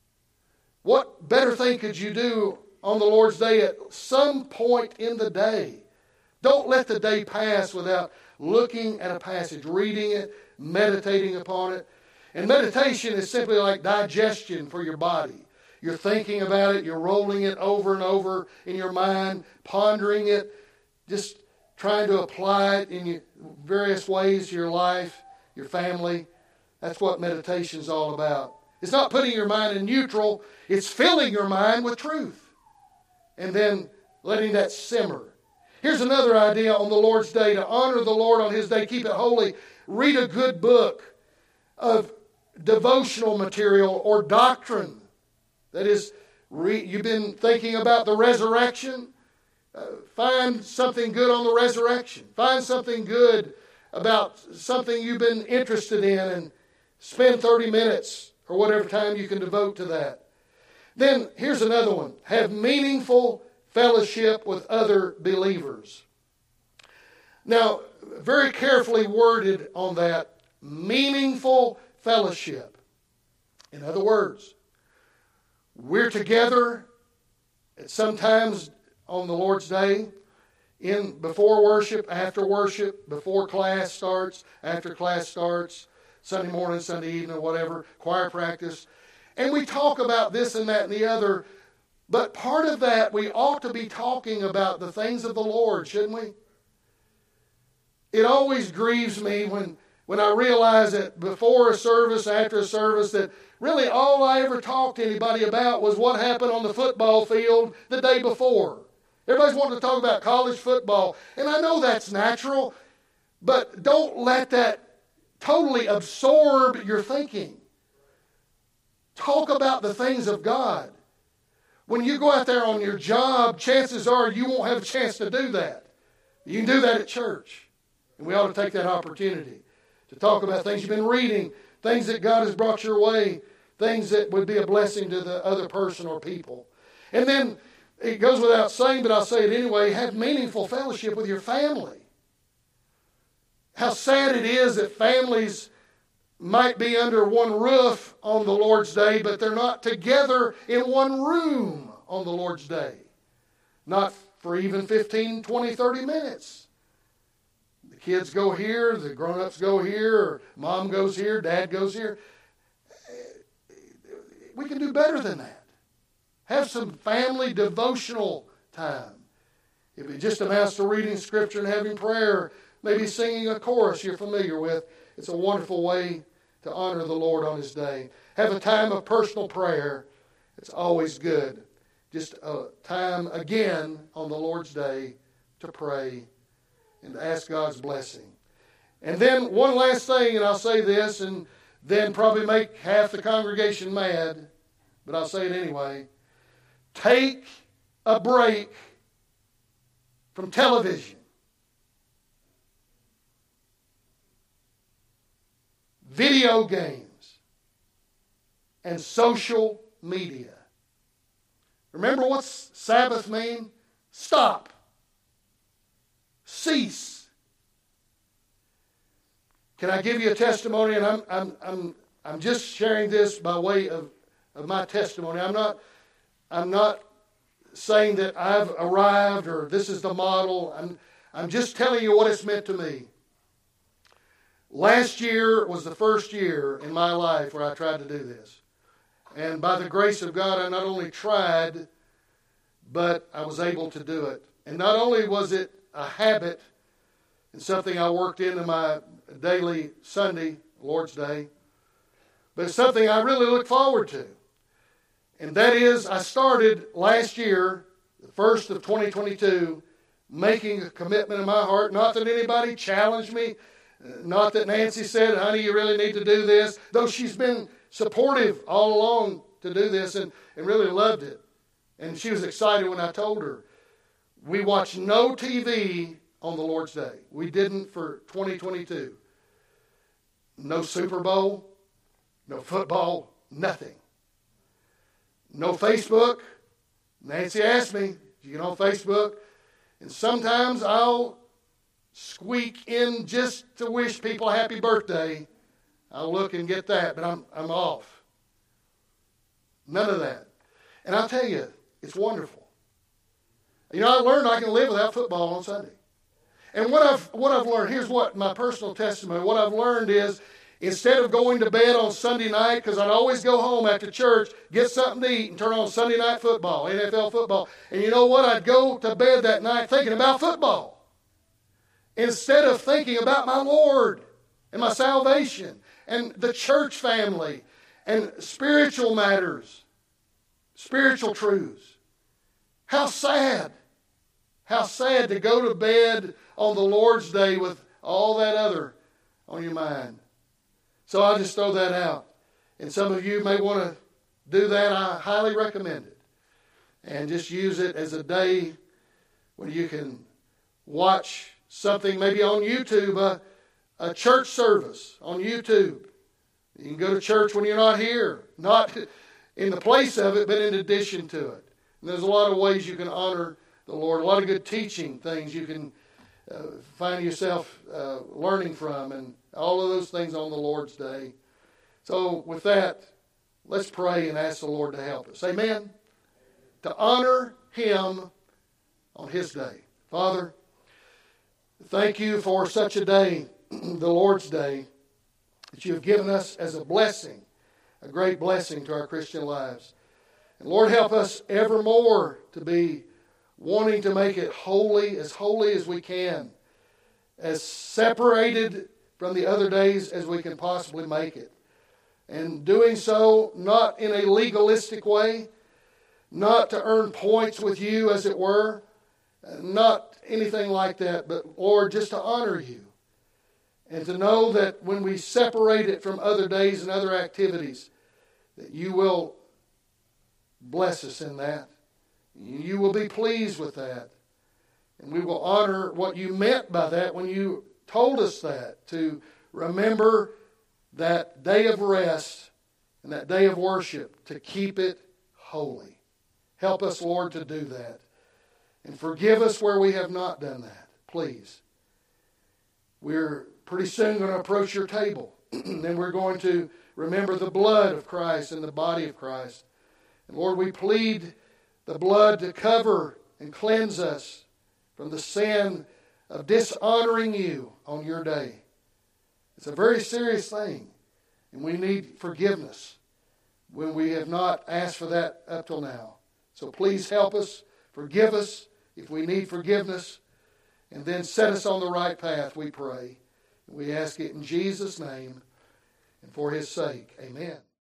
What better thing could you do on the Lord's Day at some point in the day? Don't let the day pass without looking at a passage, reading it, meditating upon it. And meditation is simply like digestion for your body. You're thinking about it, you're rolling it over and over in your mind, pondering it, just trying to apply it in various ways to your life, your family. That's what meditation is all about. It's not putting your mind in neutral. It's filling your mind with truth. And then letting that simmer. Here's another idea on the Lord's Day. To honor the Lord on His day, keep it holy. Read a good book of devotional material or doctrine. That is, re- you've been thinking about the resurrection. Uh, find something good on the resurrection. Find something good about something you've been interested in and spend thirty minutes or whatever time you can devote to that. Then here's another one. Have meaningful fellowship with other believers. Now, very carefully worded on that. Meaningful fellowship. In other words, we're together at sometimes on the Lord's Day, in before worship, after worship, before class starts, after class starts, Sunday morning, Sunday evening, whatever, choir practice. And we talk about this and that and the other, but part of that, we ought to be talking about the things of the Lord, shouldn't we? It always grieves me when, when I realize that before a service, after a service, that really all I ever talked to anybody about was what happened on the football field the day before. Everybody's wanting to talk about college football, and I know that's natural, but don't let that totally absorb your thinking. Talk about the things of God. When you go out there on your job, chances are you won't have a chance to do that. You can do that at church, and we ought to take that opportunity to talk about things you've been reading, things that God has brought your way, things that would be a blessing to the other person or people. And then it goes without saying, but I'll say it anyway, have meaningful fellowship with your family. How sad it is that families might be under one roof on the Lord's Day, but they're not together in one room on the Lord's Day. not for even fifteen, twenty, thirty minutes. The kids go here, the grown-ups go here, or mom goes here, dad goes here. We can do better than that. Have some family devotional time. If it just amounts to reading Scripture and having prayer, maybe singing a chorus you're familiar with, it's a wonderful way to honor the Lord on His day. Have a time of personal prayer. It's always good. Just a time again on the Lord's day to pray and to ask God's blessing. And then one last thing, and I'll say this, and then probably make half the congregation mad, but I'll say it anyway. Take a break from television, video games, and social media. Remember what's Sabbath mean? Stop. Cease. Can I give you a testimony? And I'm I'm I'm I'm just sharing this by way of, of my testimony. I'm not I'm not saying that I've arrived or this is the model. I'm I'm just telling you what it's meant to me. Last year was the first year in my life where I tried to do this. And by the grace of God, I not only tried, but I was able to do it. And not only was it a habit and something I worked into my daily Sunday, Lord's Day, but it's something I really look forward to. And that is, I started last year, the first of twenty twenty-two, making a commitment in my heart. Not that anybody challenged me. Not that Nancy said, honey, you really need to do this. Though she's been supportive all along to do this and, and really loved it. And she was excited when I told her. We watched no T V on the Lord's Day. We didn't for twenty twenty-two. No Super Bowl, no football, nothing. No Facebook. Nancy asked me, you get on Facebook? And sometimes I'll squeak in just to wish people a happy birthday. I'll look and get that, but I'm I'm off. None of that. And I'll tell you, it's wonderful. You know, I learned I can live without football on Sunday. And what I've what I've learned, here's what my personal testimony, what I've learned is, instead of going to bed on Sunday night, because I'd always go home after church, get something to eat, and turn on Sunday night football, N F L football. And you know what? I'd go to bed that night thinking about football, instead of thinking about my Lord and my salvation and the church family and spiritual matters, spiritual truths. How sad. How sad to go to bed on the Lord's Day with all that other on your mind. So I'll just throw that out. And some of you may want to do that. I highly recommend it. And just use it as a day when you can watch something maybe on YouTube, a, a church service on YouTube. You can go to church when you're not here, not in the place of it, but in addition to it. And there's a lot of ways you can honor the Lord, a lot of good teaching things you can uh, find yourself uh, learning from, and all of those things on the Lord's Day. So with that, let's pray and ask the Lord to help us. Amen? To honor Him on His day. Father, thank you for such a day, the Lord's Day, that you have given us as a blessing, a great blessing to our Christian lives. And Lord, help us evermore to be wanting to make it holy, as holy as we can, as separated from the other days as we can possibly make it. And doing so not in a legalistic way, not to earn points with you, as it were, not anything like that, but Lord, just to honor you. And to know that when we separate it from other days and other activities, that you will bless us in that. You will be pleased with that. And we will honor what you meant by that when you told us that, to remember that day of rest and that day of worship, to keep it holy. Help us, Lord, to do that. And forgive us where we have not done that, please. We're pretty soon going to approach your table. And we're going to remember the blood of Christ and the body of Christ. And Lord, we plead the blood to cover and cleanse us from the sin of dishonoring you on your day. It's a very serious thing, and we need forgiveness when we have not asked for that up till now. So please help us, forgive us if we need forgiveness, and then set us on the right path, we pray. We ask it in Jesus' name and for His sake. Amen.